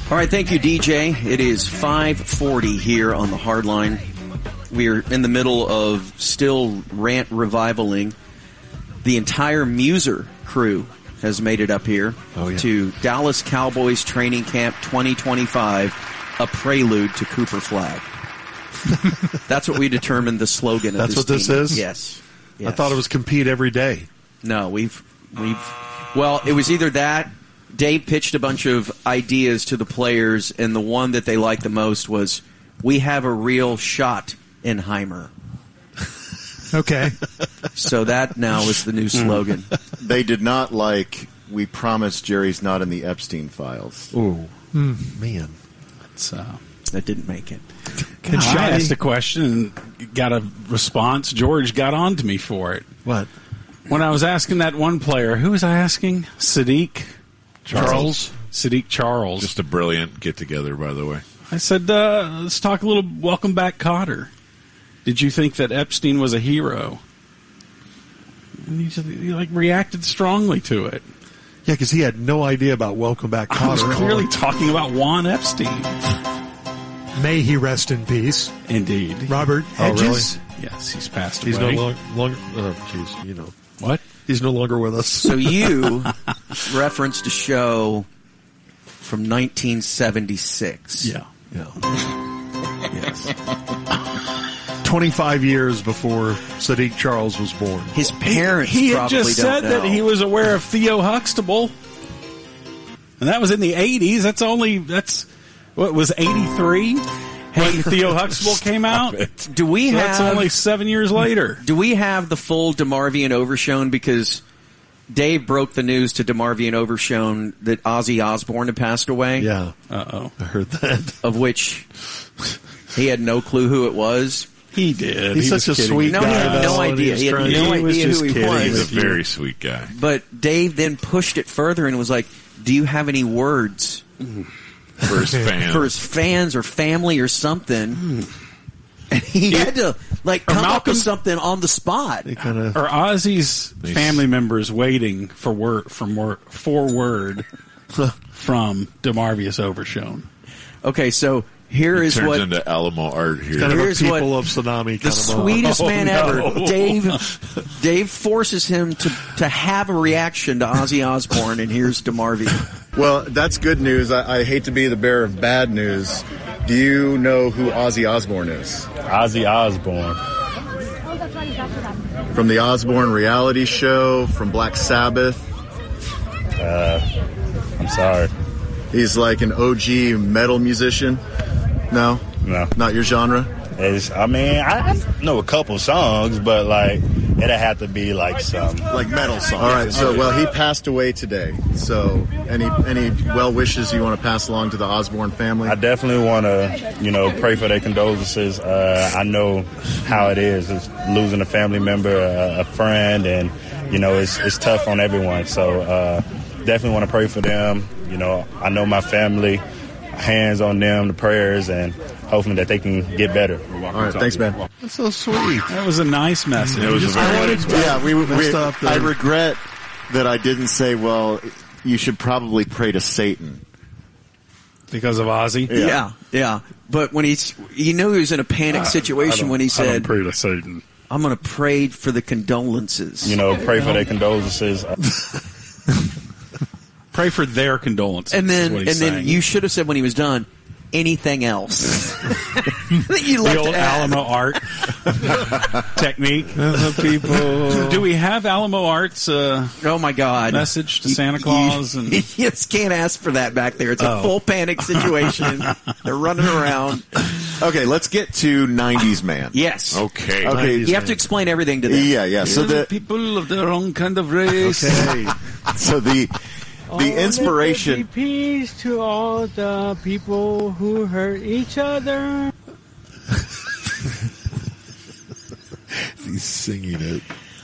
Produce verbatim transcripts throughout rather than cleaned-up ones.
All right, thank you, D J. It is five forty here on the Hardline. We're in the middle of still rant revivaling. The entire Muser crew has made it up here oh, yeah. to Dallas Cowboys Training Camp twenty twenty-five, a prelude to Cooper Flag. That's what we determined the slogan of That's this what this team. is? Yes. yes. I thought it was compete every day. No, we've we've well, it was either that. Dave pitched a bunch of ideas to the players, and the one that they liked the most was, we have a real shot in Heimer. Okay. So that now is the new slogan. They did not like, we promise Jerry's not in the Epstein files. Ooh. Mm, man. That's, uh, that didn't make it. God, I asked a question and got a response. George got on to me for it. What? When I was asking that one player, who was I asking? Sadiq? Charles. Charles. Sadiq Charles. Just a brilliant get-together, by the way. I said, uh, let's talk a little Welcome Back, Kotter. Did you think that Epstein was a hero? And he, just, he like reacted strongly to it. Yeah, because he had no idea about Welcome Back, Kotter. I was clearly talking about Juan Epstein. May he rest in peace. Indeed. Robert Hedges? Oh, really? Yes, he's passed He's away. no longer, longer oh, jeez, you know. What? He's no longer with us. So you referenced a show from nineteen seventy-six. Yeah. Yeah. Yes. twenty-five years before Sadiq Charles was born. His parents He had probably just don't said know. that he was aware of Theo Huxtable. And that was in the eighties. That's only, that's, what, was eighty-three? When Theo Huxtable came out? Do we So have... That's only seven years later. Do we have the full DeMarvian Overshone? Because Dave broke the news to DeMarvian Overshone that Ozzy Osbourne had passed away. Yeah. Uh-oh. I heard that. Of which he had no clue who it was. He did. He's he such was a kidding. sweet No, guy. he had though, no and idea. was He had trying- no He was idea just who he kidding. was. He's a with you. very sweet guy. But Dave then pushed it further and was like, do you have any words For his fans. for his fans or family or something? And he had to, like, come up Malcolm- with something on the spot. They kind of. Are Ozzy's Nice. family members waiting for word, from word, for word from DeMarvius Overshone? Okay, so here It is turns what... into Alamo art here. Kind of a Here's people what of Tsunami kind the of sweetest Oh, man no. ever, Dave. Dave forces him to to have a reaction to Ozzy Osbourne, and here's DeMarvian. Well, that's good news. I, I hate to be the bearer of bad news. Do you know who Ozzy Osbourne is? Ozzy Osbourne. From the Osbourne reality show, from Black Sabbath. Uh, I'm sorry. He's like an O G metal musician. No? No. Not your genre? It's, I mean, I I know a couple songs, but like it'd have to be like some Like metal songs. All right, so, well, he passed away today. So, any any well wishes you want to pass along to the Osbourne family? I definitely want to, you know, pray for their condolences. Uh, I know how it is, it's losing a family member, a, a friend, and you know, it's it's tough on everyone. So, uh, definitely want to pray for them. You know, I know my family, hands on them, the prayers, and hopefully that they can get better. All right, thanks, man. That's so sweet. That was a nice message. It was a very nice message. Yeah, we, we Messed up there. I regret that I didn't say, well, you should probably pray to Satan. Because of Ozzy? Yeah. Yeah, yeah. But when he's, you know, he was in a panic situation when he said, pray to Satan. "I'm going to pray for the condolences." You know, pray for their condolences. Pray for their condolences. and then, is what and he's then saying. you should have said when he was done, anything else. you the left old to add. Alamo art technique. People. Do we have Alamo Art's uh, Oh my God! message to You- Santa Claus? You, and you just can't ask for that back there. It's a Oh. full panic situation. They're running around. Okay, let's get to nineties man. Yes. Okay. Okay, You have to explain everything to them. Yeah, yeah. So the people of their own kind of race. Okay. so the the inspiration. Peace to all the people who hurt each other. He's singing it.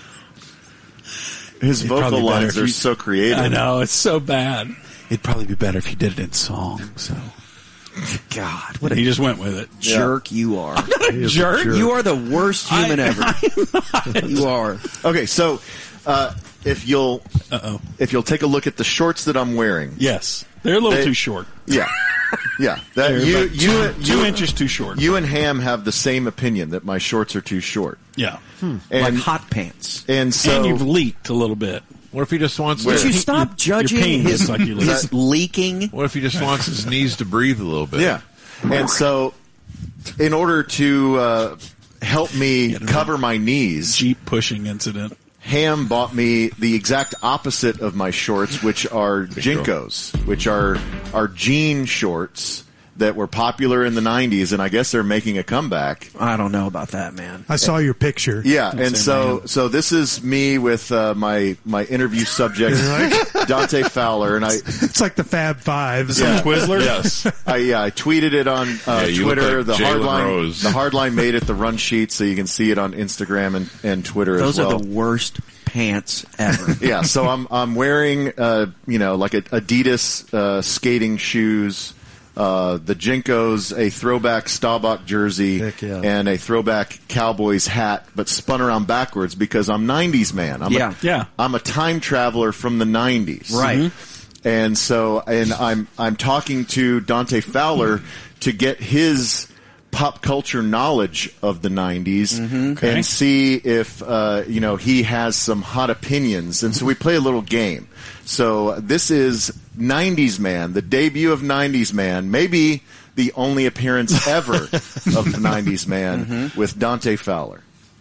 His It'd vocal probably be better lines if are you- so creative. I know, it's so bad. It'd probably be better if you did it in song. So God, what a he just went with it. jerk you are. He is a jerk. You are the worst human I- ever. You are. Okay, so uh, if you'll Uh-oh. if you'll take a look at the shorts that I'm wearing, Yes. They're a little They- too short. yeah, Yeah, that They're you about you two, you, two inches too short. You and Ham have the same opinion that my shorts are too short. Yeah. And, like hot pants. And so and you've leaked a little bit. What if he just wants? Would to, you stop your judging pain his, looks like you leak. his leaking? What if he just wants his knees to breathe a little bit? Yeah, and so in order to uh, help me cover my knees, Jeep pushing incident. Ham bought me the exact opposite of my shorts, which are Jinkos, which are are jean shorts that were popular in the nineties, and I guess they're making a comeback. I don't know about that, man. I saw your picture. Yeah, Don't and say so man. so this is me with uh, my my interview subject Dante Fowler, and I It's like the Fab Five. Yeah. Twizzler? Yes. I, yeah, I tweeted it on uh, Yeah, you look Twitter. like the Jalen hardline, Rose. the hardline made it the run sheet, so you can see it on Instagram and, and Twitter Those as well. are the worst pants ever. Yeah, so I'm I'm wearing uh, you know like a, Adidas uh, skating shoes, uh, the Jinkos, a throwback Staubach jersey, Heck yeah. and a throwback Cowboys hat, but spun around backwards because I'm nineties man. I'm Yeah. a, Yeah. I'm a time traveler from the nineties. Right. And so, and I'm I'm talking to Dante Fowler to get his pop culture knowledge of the nineties Okay. and see if uh, you know he has some hot opinions. And so we play a little game. So this is nineties Man, the debut of nineties Man, maybe the only appearance ever of the nineties Man with Dante Fowler.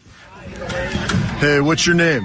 Hey, what's your name?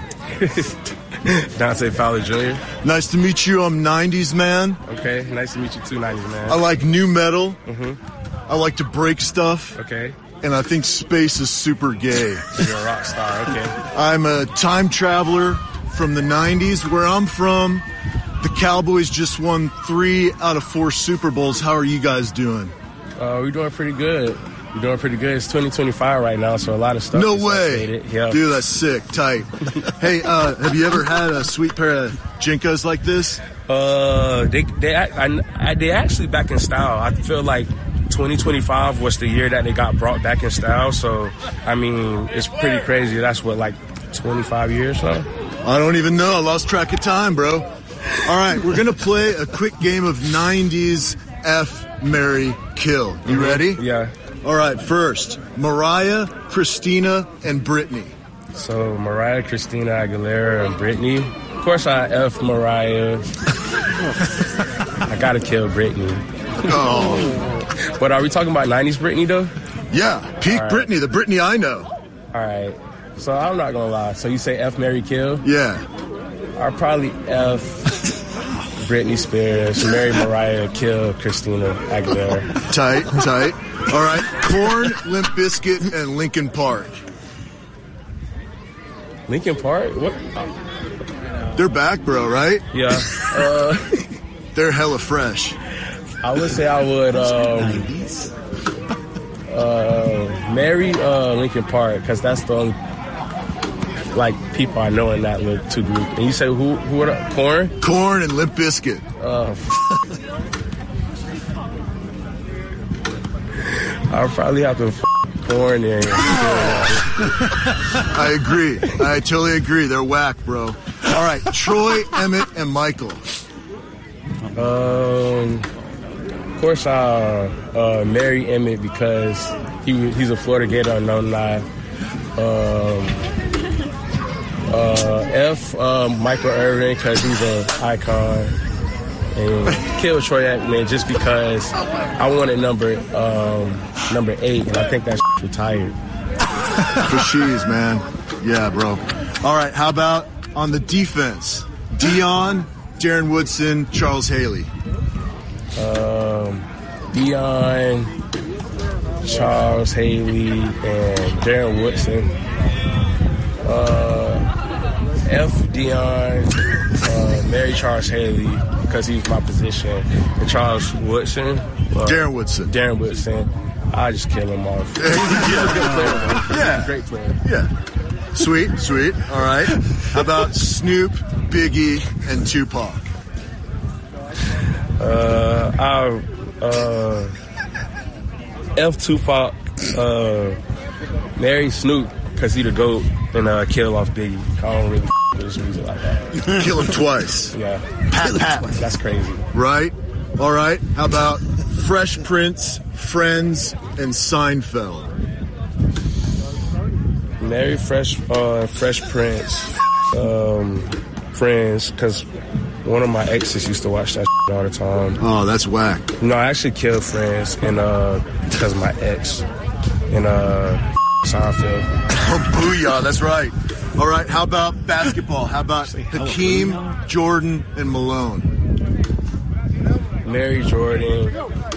Dante Fowler Junior Nice to meet you. I'm nineties Man. Okay, nice to meet you too, nineties man. I like new metal. Mm-hmm. I like to break stuff. Okay, And I think space is super gay. you're a rock star. Okay. I'm a time traveler from the nineties. Where I'm from, the Cowboys just won three out of four Super Bowls. How are you guys doing? Uh, we're doing pretty good. We're doing pretty good. It's twenty twenty-five right now, so a lot of stuff. No is way. updated. Yeah. Dude, that's sick. Tight. Hey, uh, have you ever had a sweet pair of Jinkos like this? Uh, they they I, I, they actually back in style. I feel like twenty twenty-five was the year that they got brought back in style. So I mean, it's pretty crazy. That's what, like twenty-five years, so. I don't even know. I lost track of time, bro. All right, we're going to play a quick game of nineties F, Marry, Kill. You ready? Yeah. All right, first, Mariah, Christina, and Britney. So Mariah, Christina Aguilera, and Britney. Of course, I F Mariah. I gotta kill Britney. Oh. But are we talking about nineties Britney though? Yeah, peak All right. Britney, the Britney I know. All right. So I'm not gonna lie. So you say F, Marry, kill? Yeah. I'll probably F Britney Spears, marry Mariah, kill Christina Aguilera. Tight, tight. All right, Korn, Limp Bizkit, and Linkin Park. Linkin Park? What? They're back, bro, right? Yeah. Uh, They're hella fresh. I would say I would um, uh, marry uh, Linkin Park because that's the only like people I know in that little two group. And you say who? Who are the, Korn? Korn and Limp Bizkit. Uh, I'll probably have to f- Korn and I agree. I totally agree. They're whack, bro. All right, Troy, Emmett, and Michael. Um, of course, I'll uh, marry Emmett because he he's a Florida Gator, unknown lie. Um, uh, F, um, Michael Irvin because he's an icon. And kill Troy Aikman just because I wanted number um, number eight, and I think that's retired. For she's, man. Yeah, bro. All right, how about on the defense? Dion, Darren Woodson, Charles Haley. Um, Dion, Charles Haley, and Darren Woodson. Uh, F. Dion, uh, marry Charles Haley because he's my position. And Charles Woodson. Uh, Darren Woodson. Darren Woodson. I just kill him off. He's a good player, man. Yeah. He's a great player. Yeah. Sweet, sweet. All right. How about Snoop, Biggie, and Tupac? Uh, I'll uh, F Tupac, uh, marry Snoop because he the GOAT, and uh, kill off Biggie. I don't really f- with his music like that. Kill him twice. Yeah. Pat, pat. That's crazy. Right? All right. How about Fresh Prince, Friends, and Seinfeld. Mary Fresh, uh, Fresh Prince, um, Friends, because one of my exes used to watch that shit all the time. Oh, that's whack. No, I actually killed Friends, and uh, because of my ex, and uh, Seinfeld. Oh, booyah, that's right. All right, how about basketball? How about Hakeem, Jordan, and Malone? Mary Jordan.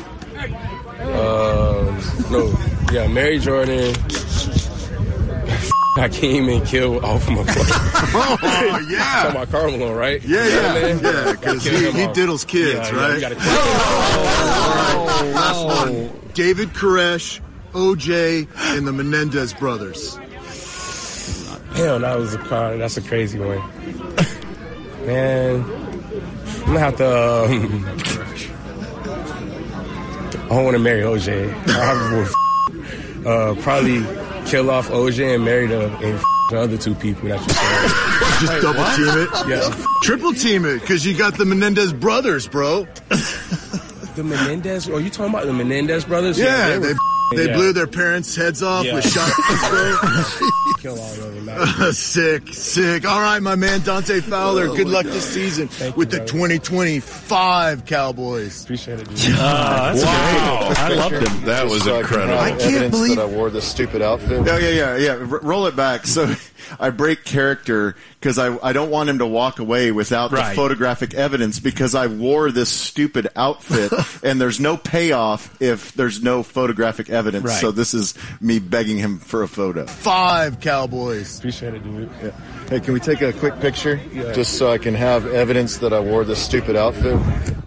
Um, no, yeah, Mary Jordan. I came and killed off my plate. Oh, yeah. So my car Malone, right? Yeah, You know yeah, what I mean? yeah, because Kill he, him he off. diddles kids, Yeah, yeah, right? you gotta kill Oh, last one. David Koresh, O J, and the Menendez brothers. Hell, that was a car. That's a crazy one. Man, I'm gonna have to. Um, I don't want to marry O J. I would uh, probably kill off O J and marry the, and the other two people that you said. Just double team it? Yeah. Triple team it, because you got the Menendez brothers, bro. The Menendez? Oh, you talking about the Menendez brothers? Yeah, they, they, were they yeah. blew their parents' heads off Yeah. with shotguns, bro. Kill all of them. Uh, sick, sick. All right, my man, Dante Fowler. Oh, Good my luck God. this season Thank with you, the brother. twenty twenty-five Cowboys. Appreciate it, dude. Uh, that's wow. I loved him. That was So I can incredible. have I can't evidence believe- that I wore this stupid outfit. Oh, yeah, yeah, yeah. R- roll it back. So I break character because I, I don't want him to walk away without Right. the photographic evidence because I wore this stupid outfit and there's no payoff if there's no photographic evidence. Right. So this is me begging him for a photo. Five Cowboys. Appreciate it, dude. Yeah. Hey, can we take a quick picture Yeah. just so I can have evidence that I wore this stupid outfit?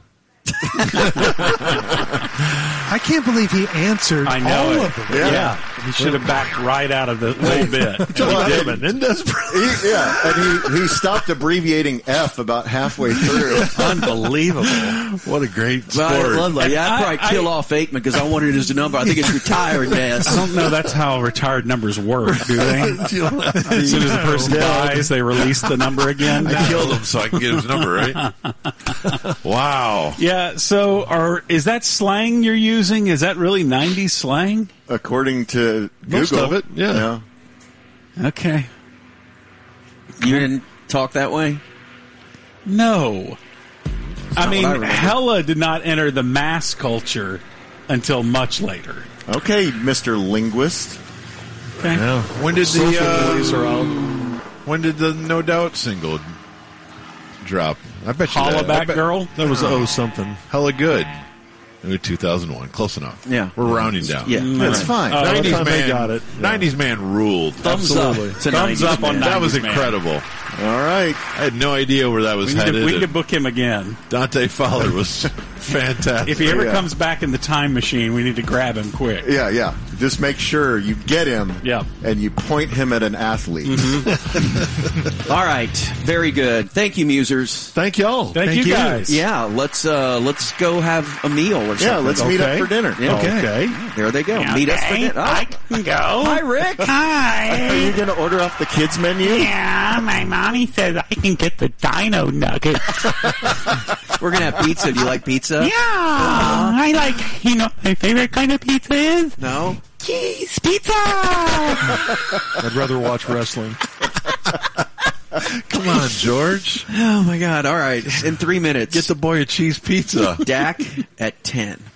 I can't believe he answered I know all it. of them. Yeah. He should have backed right out of the whole bit. Well, Yeah, Menendez brothers. He, yeah, and he, he stopped abbreviating F about halfway through. Unbelievable. What a great Well, I sport. love that. Yeah, I'd I- probably kill I- off Aikman because I wanted his number. I think it's retiredness. I don't know that's how retired numbers work, do they? As soon as the person dies, they release the number again. I killed him so I can get his number, right? Wow. Yeah, so are is that slang you're using? Is that really nineties slang? According to Most Google. of it, yeah. Okay. You didn't talk that way? No. I not mean, what I remember. Hella did not enter the mass culture until much later. Okay, Mister Linguist. Okay. Yeah. When did the Boys are uh, out. when did the No Doubt single drop? I bet you that. I Hollaback bet- Girl? That was oh something. Hella good. Maybe two thousand one. Close enough. Yeah. We're rounding down. Yeah. That's fine. Uh, nineties time they man got it. Yeah. nineties man ruled. Thumbs Absolutely. up. to Thumbs nineties, up on man. That was nineties man. incredible. All right. I had no idea where that was We need, headed. to, we need to and book him again. Dante Fowler was fantastic. If he ever Yeah. comes back in the time machine, we need to grab him quick. Yeah, yeah. Just make sure you get him Yeah. and you point him at an athlete. All right. Very good. Thank you, Musers. Thank y'all. Thank, you guys. Yeah, let's uh let's go have a meal or something. Yeah, let's meet up Okay. for dinner. Yeah. Okay. There they go. Meet us for dinner. I can go. Hi, Rick. Are Hi. you going to order off the kids menu? Yeah, my mommy says I can get the dino nuggets. We're gonna have pizza. Do you like pizza? Yeah, I like, you know, my favorite kind of pizza is No? cheese pizza. I'd rather watch wrestling. Come on, George. Oh my god. All right. In three minutes. Get the boy a cheese pizza. Dak at ten.